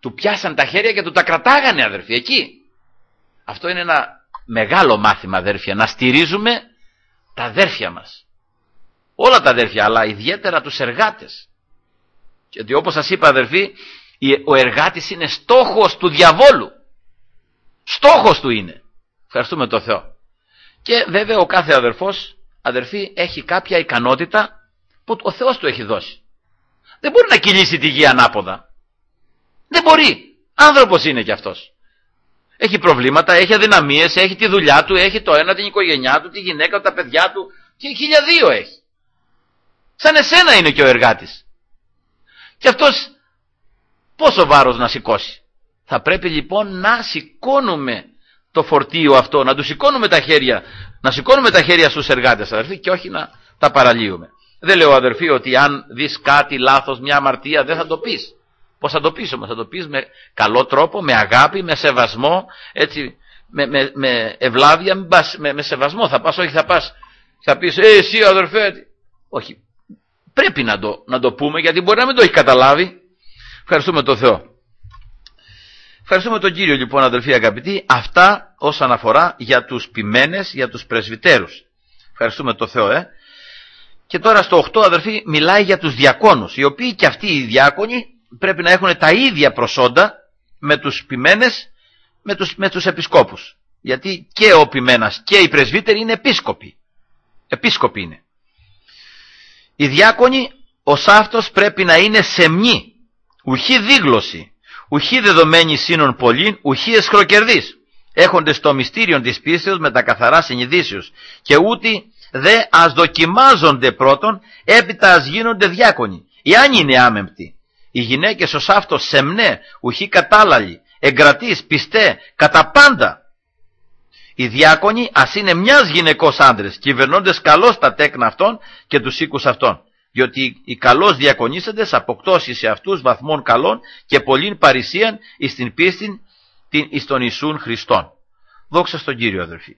Του πιάσαν τα χέρια και του τα κρατάγανε, αδερφοί, εκεί. Αυτό είναι ένα μεγάλο μάθημα, αδέρφια, να στηρίζουμε τα αδέρφια μας. Όλα τα αδέρφια, αλλά ιδιαίτερα τους εργάτες. Γιατί όπως σας είπα, αδερφοί, ο εργάτης είναι στόχος του διαβόλου. Στόχος του είναι. Ευχαριστούμε τον Θεό. Και βέβαια ο κάθε αδερφός, αδερφοί, έχει κάποια ικανότητα που ο Θεός του έχει δώσει. Δεν μπορεί να κυλήσει τη γη ανάποδα. Δεν μπορεί. Άνθρωπος είναι κι αυτός. Έχει προβλήματα, έχει αδυναμίες, έχει τη δουλειά του, έχει το ένα, την οικογένειά του, τη γυναίκα του, τα παιδιά του και 1002 έχει. Σαν εσένα είναι και ο εργάτης. Και αυτός πόσο βάρος να σηκώσει. Θα πρέπει λοιπόν να σηκώνουμε το φορτίο αυτό, να του σηκώνουμε τα χέρια, να σηκώνουμε τα χέρια στους εργάτες, αδερφοί, και όχι να τα παραλύουμε. Δεν λέω, αδερφοί, ότι αν δεις κάτι λάθος, μια αμαρτία, δεν θα το πεις. Πώς θα το πεις όμως? Θα το πεις με καλό τρόπο, με αγάπη, με σεβασμό, έτσι, με ευλάβεια, με σεβασμό. Θα πας, όχι θα πεις, εσύ αδερφέ. Όχι. Πρέπει να το πούμε, γιατί μπορεί να μην το έχει καταλάβει. Ευχαριστούμε τον Θεό. Ευχαριστούμε τον Κύριο λοιπόν, αδελφοί αγαπητοί. Αυτά όσον αφορά για τους ποιμένες, για τους πρεσβυτέρους. Ευχαριστούμε τον Θεό. Και τώρα στο 8, αδελφοί, μιλάει για τους διακόνους, οι οποίοι και αυτοί οι διάκονοι πρέπει να έχουν τα ίδια προσόντα με τους ποιμένες, με τους επισκόπους. Γιατί και ο ποιμένας και οι πρεσβύτεροι είναι επίσκοποι. Επίσκοποι είναι. Οι διάκονοι ως αυτός πρέπει να είναι σεμνοί, ουχή δίγλωση, ουχή δεδομένη σύνων πολλήν, ουχή εσχροκερδής, έχοντες το μυστήριον της πίστεως με τα καθαρά συνειδήσεως, και ούτε δε ας δοκιμάζονται πρώτον, έπειτα ας γίνονται διάκονοι, εάν είναι άμεμπτοι. Οι γυναίκες ως αυτός σεμνέ, ουχή κατάλαλοι, εγκρατείς, πιστέ, κατά πάντα. Οι διάκονοι ας είναι μιας γυναικός άντρες, κυβερνώντες καλώς τα τέκνα αυτών και τους οίκους αυτών. Διότι οι καλώς διακονήσαντες αποκτώσει σε αυτούς βαθμών καλών και πολλήν παρησίαν εις την πίστην την εις τον Ιησούν Χριστόν. Δόξα στον Κύριο, αδερφοί.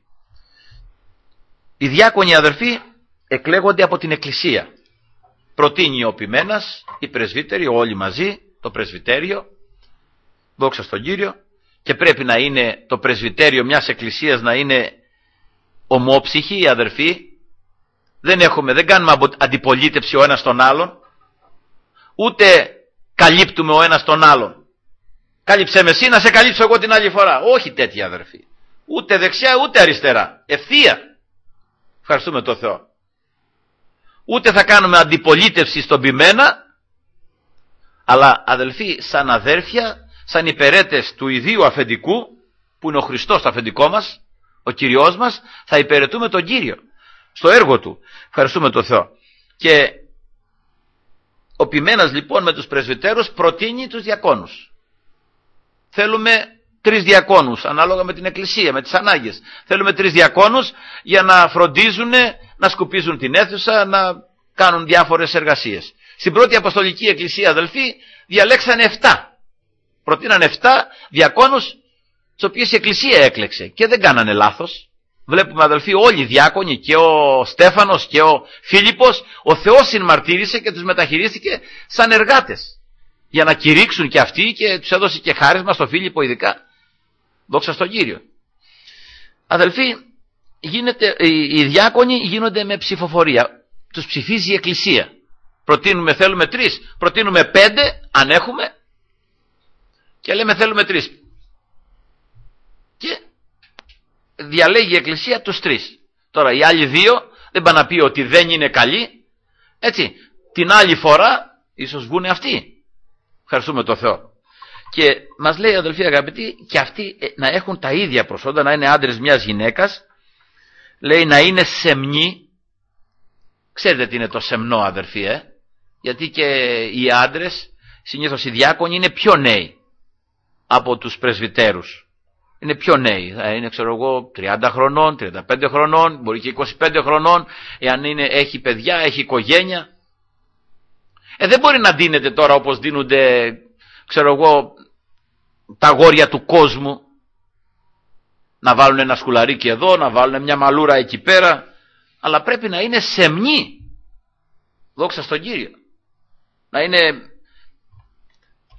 Οι διάκονοι, αδερφοί, εκλέγονται από την Εκκλησία. Προτείνει ο ποιμένας, οι πρεσβύτεροι, όλοι μαζί, το πρεσβυτέριο. Δόξα στον Κύριο. Και πρέπει να είναι το πρεσβυτέριο μιας εκκλησίας να είναι ομόψυχοι, αδερφοί. Δεν κάνουμε αντιπολίτευση ο ένας τον άλλον. Ούτε καλύπτουμε ο ένας τον άλλον. Κάλυψε με εσύ, να σε καλύψω εγώ την άλλη φορά. Όχι τέτοια, αδερφοί. Ούτε δεξιά ούτε αριστερά. Ευθεία. Ευχαριστούμε τον Θεό. Ούτε θα κάνουμε αντιπολίτευση στον ποιμένα. Αλλά αδελφοί, σαν αδέρφια, σαν υπηρέτες του ιδίου αφεντικού, που είναι ο Χριστός το αφεντικό μας, ο Κυριός μας, θα υπηρετούμε τον Κύριο στο έργο του. Ευχαριστούμε τον Θεό. Και ο ποιμένας λοιπόν με τους πρεσβυτέρους προτείνει τους διακόνους. Θέλουμε 3 διακόνους, ανάλογα με την Εκκλησία, με τις ανάγκες. Θέλουμε 3 διακόνους για να φροντίζουν, να σκουπίζουν την αίθουσα, να κάνουν διάφορες εργασίες. Στην πρώτη Αποστολική Εκκλησία, αδελφοί, διαλέξανε 7. Προτείνανε 7 διακόνους, τους οποίους η Εκκλησία έκλεξε και δεν κάνανε λάθος. Βλέπουμε, αδελφοί, όλοι οι διάκονοι, και ο Στέφανος και ο Φίλιππος, ο Θεός συνμαρτύρησε και τους μεταχειρίστηκε σαν εργάτες, για να κηρύξουν και αυτοί, και τους έδωσε και χάρισμα στο Φίλιππο ειδικά. Δόξα στον Κύριο. Αδελφοί, οι διάκονοι γίνονται με ψηφοφορία. Τους ψηφίζει η Εκκλησία. Προτείνουμε, θέλουμε 3, προτείνουμε 5 αν έχουμε, και λέμε θέλουμε 3. Και διαλέγει η Εκκλησία τους 3. Τώρα οι άλλοι 2 δεν πάνε να πει ότι δεν είναι καλοί. Έτσι, την άλλη φορά ίσως βγουν αυτοί. Ευχαριστούμε τον Θεό. Και μας λέει, αδελφοί αγαπητοί, και αυτοί να έχουν τα ίδια προσόντα, να είναι άντρες μιας γυναίκας. Λέει να είναι σεμνοί. Ξέρετε τι είναι το σεμνό, αδελφοί, γιατί και οι άντρες, συνήθως οι διάκονοι, είναι πιο νέοι από τους πρεσβυτέρους. Είναι πιο νέοι, είναι, ξέρω εγώ, 30 χρονών, 35 χρονών, μπορεί και 25 χρονών, εάν έχει παιδιά, έχει οικογένεια. Δεν μπορεί να δίνεται τώρα όπως δίνονται, ξέρω εγώ, τα αγόρια του κόσμου, να βάλουν ένα σκουλαρίκι εδώ, να βάλουν μια μαλούρα εκεί πέρα, αλλά πρέπει να είναι σεμνοί. Δόξα στον Κύριο. Να είναι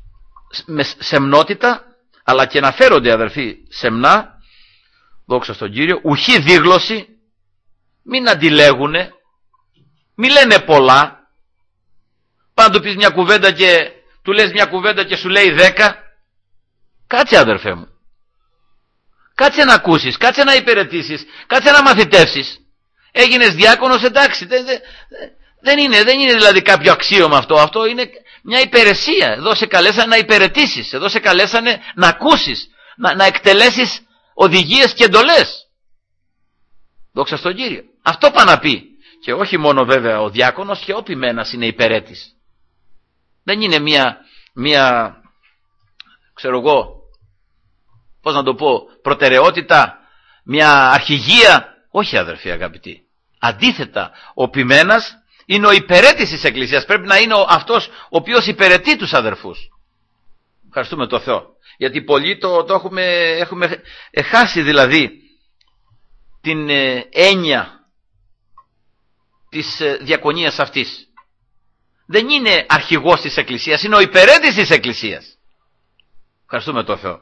με σεμνότητα, αλλά και να φέρονται αδελφοί σεμνά, δόξα στον Κύριο, ουχή δίγλωση, μην αντιλέγουνε, μην λένε πολλά. Πάντα του πεις μια κουβέντα και του λες μια κουβέντα και σου λέει 10. Κάτσε αδερφέ μου. Κάτσε να ακούσεις, κάτσε να υπηρετήσεις, κάτσε να μαθητεύσεις. Έγινες διάκονος, εντάξει. Δεν είναι δηλαδή κάποιο αξίωμα αυτό. Αυτό είναι μια υπηρεσία. Εδώ σε καλέσανε να υπηρετήσεις. Εδώ σε καλέσανε να ακούσεις, να εκτελέσεις οδηγίες και εντολές. Δόξα στον Κύριο. Αυτό πάει να πει. Και όχι μόνο βέβαια ο διάκονος, και ο ποιμένας είναι υπηρέτης. Δεν είναι μια ξέρω εγώ, πώς να το πω, προτεραιότητα, μια αρχηγία. Όχι αδερφοί αγαπητοί. Αντίθετα, ο ποιμένας είναι ο υπηρέτης της Εκκλησίας. Πρέπει να είναι αυτός ο οποίος υπηρετεί τους αδερφούς. Ευχαριστούμε τον Θεό. Γιατί πολλοί το έχουμε χάσει δηλαδή την έννοια της διακονίας αυτής. Δεν είναι αρχηγός της Εκκλησίας, είναι ο υπηρέτης της Εκκλησίας. Ευχαριστούμε τον Θεό.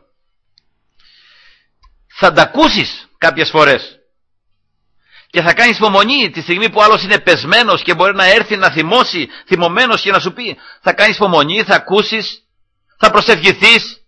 Θα τα ακούσεις κάποιες φορές και θα κάνεις υπομονή τη στιγμή που άλλος είναι πεσμένος και μπορεί να έρθει να θυμώσει, θυμωμένος, και να σου πει. Θα κάνεις υπομονή, θα ακούσεις, θα προσευχηθείς.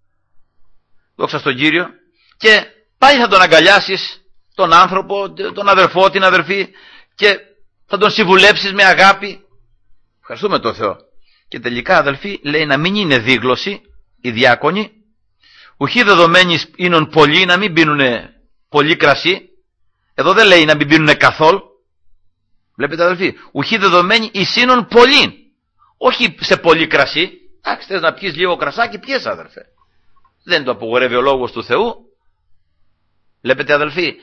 Δόξα στον Κύριο. Και πάλι θα τον αγκαλιάσεις τον άνθρωπο, τον αδερφό, την αδερφή, και θα τον συμβουλέψεις με αγάπη. Ευχαριστούμε τον Θεό. Και τελικά αδελφοί λέει να μην είναι δίγλωση οι διάκονοι, ουχή δεδομένοι είναι πολλοί, να μην πίνουν πολύ κρασί. Εδώ δεν λέει να μην πίνουν καθόλου. Βλέπετε αδελφοί, ουχή δεδομένοι εισήνων πολλοί, όχι σε πολύ κρασί. Εντάξει, θες να πιείς λίγο κρασάκι, πιες αδελφέ. Δεν το απογορεύει ο λόγος του Θεού. Βλέπετε αδελφοί,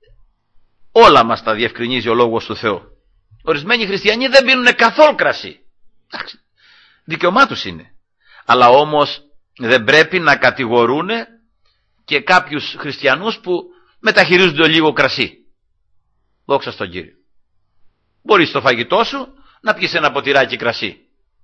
όλα μας τα διευκρινίζει ο λόγος του Θεού. Ορισμένοι χριστιανοί δεν πίνουν καθόλου κρασί. Εντάξει, δικαιωμά τους είναι. Αλλά όμως δεν πρέπει να κατηγορούν και κάποιους χριστιανούς που μεταχειρίζονται λίγο κρασί. Δόξα στον Κύριο. Μπορείς στο φαγητό σου να πιεις ένα ποτηράκι κρασί.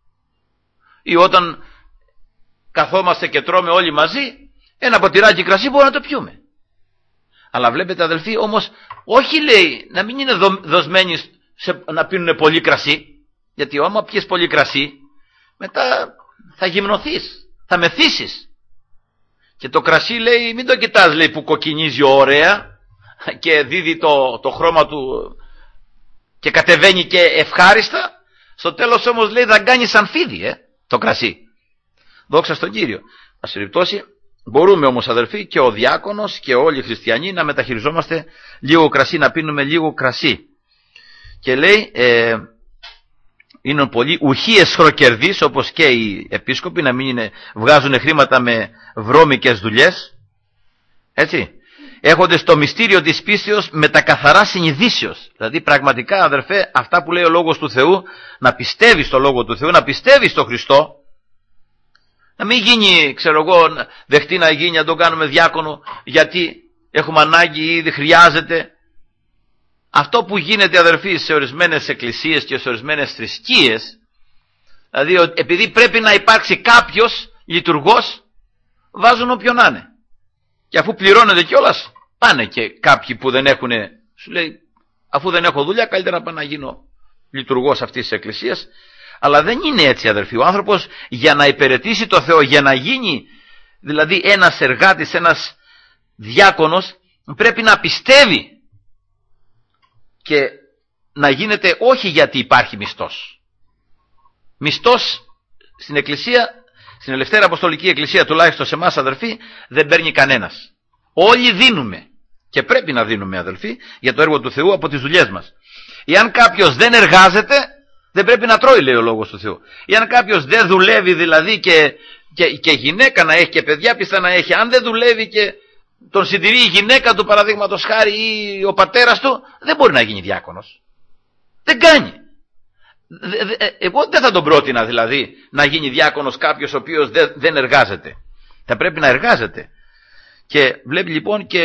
Ή όταν καθόμαστε και τρώμε όλοι μαζί, ένα ποτηράκι κρασί μπορούμε να το πιούμε. Αλλά βλέπετε αδελφοί, όμως όχι λέει να μην είναι δοσμένοι να πίνουν πολύ κρασί. Γιατί άμα πιες πολύ κρασί, μετά θα γυμνοθείς, θα μεθύσεις. Και το κρασί λέει, μην το κοιτάς, λέει, που κοκκινίζει ωραία και δίδει το χρώμα του και κατεβαίνει και ευχάριστα. Στο τέλος όμως λέει θα κάνει σαν φίδι το κρασί. Δόξα στον Κύριο. Ας περιπτώσει, μπορούμε όμως αδελφοί και ο διάκονος και όλοι οι χριστιανοί να μεταχειριζόμαστε λίγο κρασί, να πίνουμε λίγο κρασί. Και λέει είναι πολλοί ουχοί εσχροκερδείς, όπως και οι επίσκοποι, να μην βγάζουν χρήματα με βρώμικες δουλειές, έτσι, έχοντες το μυστήριο της πίστεως με τα καθαρά συνειδήσεως. Δηλαδή πραγματικά αδερφέ, αυτά που λέει ο λόγος του Θεού, να πιστεύεις στο λόγο του Θεού, να πιστεύεις στο Χριστό, να μην γίνει, ξέρω εγώ, δεχτεί να γίνει, να τον κάνουμε διάκονο γιατί έχουμε ανάγκη ή χρειάζεται. Αυτό που γίνεται αδερφοί σε ορισμένες εκκλησίες και σε ορισμένες θρησκείες, δηλαδή επειδή πρέπει να υπάρξει κάποιος λειτουργός, βάζουν όποιον να είναι. Και αφού πληρώνεται κιόλας, πάνε και κάποιοι που δεν έχουν, σου λέει, αφού δεν έχω δουλειά, καλύτερα να πάω να γίνω λειτουργός αυτής της εκκλησίας. Αλλά δεν είναι έτσι αδερφοί. Ο άνθρωπος για να υπηρετήσει το Θεό, για να γίνει δηλαδή ένας εργάτης, ένας διάκονος, πρέπει να πιστεύει. Και να γίνεται όχι γιατί υπάρχει μισθός. Μισθός στην Εκκλησία, στην Ελευθέρια Αποστολική Εκκλησία, τουλάχιστον σε εμάς αδελφοί, δεν παίρνει κανένας. Όλοι δίνουμε και πρέπει να δίνουμε αδελφοί για το έργο του Θεού από τις δουλειές μας. Εάν κάποιος δεν εργάζεται, δεν πρέπει να τρώει, λέει ο λόγος του Θεού. Εάν κάποιος δεν δουλεύει δηλαδή και γυναίκα να έχει και παιδιά πιστά να έχει, αν δεν δουλεύει και τον συντηρεί η γυναίκα του παραδείγματος χάρη ή ο πατέρας του, δεν μπορεί να γίνει διάκονος. Δεν κάνει. Εγώ δεν θα τον πρότεινα δηλαδή να γίνει διάκονος κάποιος ο οποίος δεν εργάζεται. Θα πρέπει να εργάζεται. Και βλέπει λοιπόν και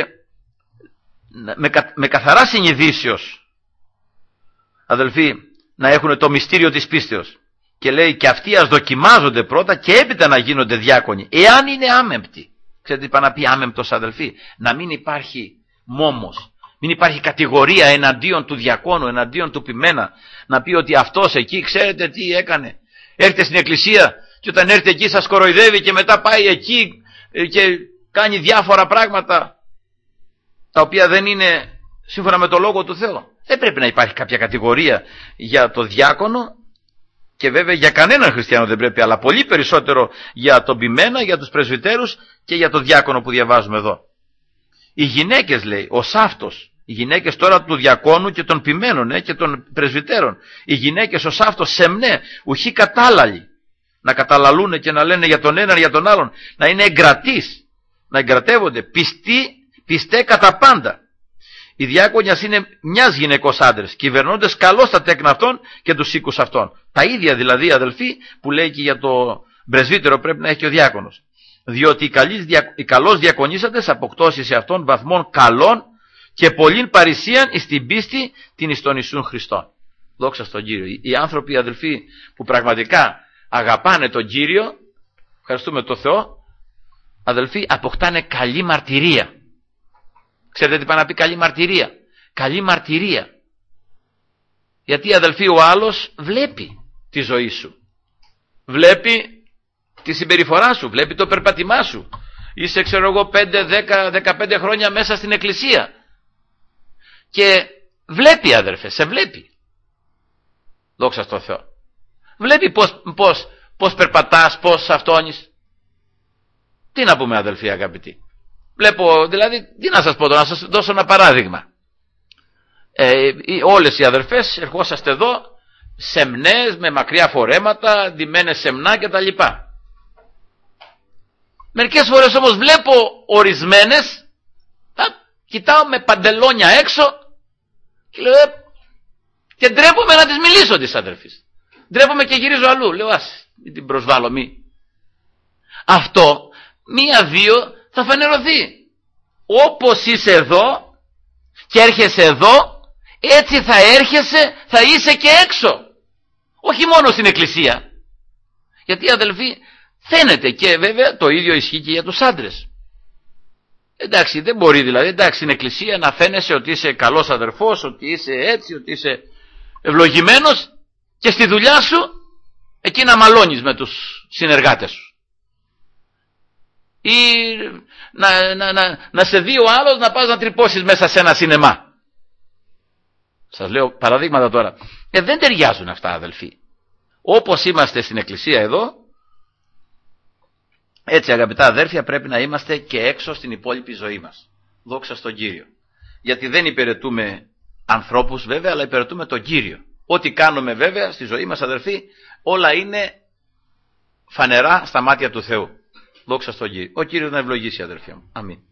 με καθαρά συνειδήσεως αδελφοί να έχουν το μυστήριο της πίστεως. Και λέει και αυτοί ας δοκιμάζονται πρώτα και έπειτα να γίνονται διάκονοι, εάν είναι άμεμπτοι. Ξέρετε τι πάει να πει άμεμπτος, αδελφοί? Να μην υπάρχει μόμος, μην υπάρχει κατηγορία εναντίον του διακόνου, εναντίον του ποιμένα. Να πει ότι αυτός εκεί, ξέρετε τι έκανε? Έρχεται στην εκκλησία και όταν έρθει εκεί σας κοροϊδεύει και μετά πάει εκεί και κάνει διάφορα πράγματα τα οποία δεν είναι σύμφωνα με το Λόγο του Θεού. Δεν πρέπει να υπάρχει κάποια κατηγορία για το διάκονο, και βέβαια για κανέναν χριστιανό δεν πρέπει, αλλά πολύ περισσότερο για τον ποιμένα, για τους πρεσβυτέρους και για το διάκονο που διαβάζουμε εδώ. Οι γυναίκες, λέει, ο σάφτος, οι γυναίκες τώρα του διακόνου και των ποιμένων και των πρεσβυτέρων, οι γυναίκες ο σάφτος σεμνέ, ουχή κατάλαλοι, να καταλαλούν και να λένε για τον έναν για τον άλλον, να είναι εγκρατείς, να εγκρατεύονται, πιστέ κατά πάντα. Οι διάκονοι ας είναι μιας γυναικός άντρες, κυβερνώντες καλώς τα τέκνα αυτών και τους οίκους αυτών. Τα ίδια δηλαδή, αδελφοί, που λέει και για το πρεσβύτερο πρέπει να έχει και ο διάκονος. Διότι οι καλώς διακονήσαντες αποκτώσει σε αυτόν βαθμών καλών και πολλήν παρησίαν εις την πίστη την εις τον Ιησούν Χριστόν. Δόξα στον Κύριο. Οι άνθρωποι, αδελφοί, που πραγματικά αγαπάνε τον Κύριο, ευχαριστούμε τον Θεό, αδελφοί, αποκτάνε καλή μαρτυρία. Ξέρετε τι πάει να πει καλή μαρτυρία? Καλή μαρτυρία. Γιατί, αδελφοί, ο άλλος βλέπει τη ζωή σου, βλέπει τη συμπεριφορά σου, βλέπει το περπατημά σου. Είσαι, ξέρω εγώ, 5, 10, 15 χρόνια μέσα στην εκκλησία και βλέπει, αδερφέ, σε βλέπει. Δόξα στον Θεό. Βλέπει πώς περπατάς, πώς αυτόνεις. Τι να πούμε, αδελφοί αγαπητοί? Βλέπω, δηλαδή, τι να σας πω, να σας δώσω ένα παράδειγμα. Όλες οι αδερφές ερχόσαστε εδώ σεμνές, με μακριά φορέματα, ντυμένες σεμνά κτλ. Μερικές φορές όμως βλέπω ορισμένες, κοιτάω με παντελόνια έξω και λέω, και ντρέπομαι να τις μιλήσω τις αδερφές. Ντρέπομαι και γυρίζω αλλού. Λέω, ας, μην την προσβάλλω, Αυτό, 1-2 θα φανερωθεί. Όπως είσαι εδώ και έρχεσαι εδώ, έτσι θα έρχεσαι, θα είσαι και έξω. Όχι μόνο στην εκκλησία. Γιατί, αδελφοί, φαίνεται, και βέβαια το ίδιο ισχύει και για τους άντρες. Εντάξει, δεν μπορεί δηλαδή, εντάξει, στην εκκλησία να φαίνεσαι ότι είσαι καλός αδερφός, ότι είσαι έτσι, ότι είσαι ευλογημένος, και στη δουλειά σου εκεί να μαλώνεις με τους συνεργάτες σου. Ή να σε δει ο άλλος να πας να τρυπώσεις μέσα σε ένα σινεμά. Σας λέω παραδείγματα τώρα. Δεν ταιριάζουν αυτά, αδελφοί. Όπως είμαστε στην εκκλησία εδώ, έτσι, αγαπητά αδέρφια, πρέπει να είμαστε και έξω στην υπόλοιπη ζωή μας. Δόξα στον Κύριο. Γιατί δεν υπηρετούμε ανθρώπους βέβαια, αλλά υπηρετούμε τον Κύριο. Ό,τι κάνουμε βέβαια στη ζωή μας, αδερφοί, όλα είναι φανερά στα μάτια του Θεού. Δόξα στον Κύριο. Ο Κύριος να ευλογήσει, αδερφοί μου. Αμήν.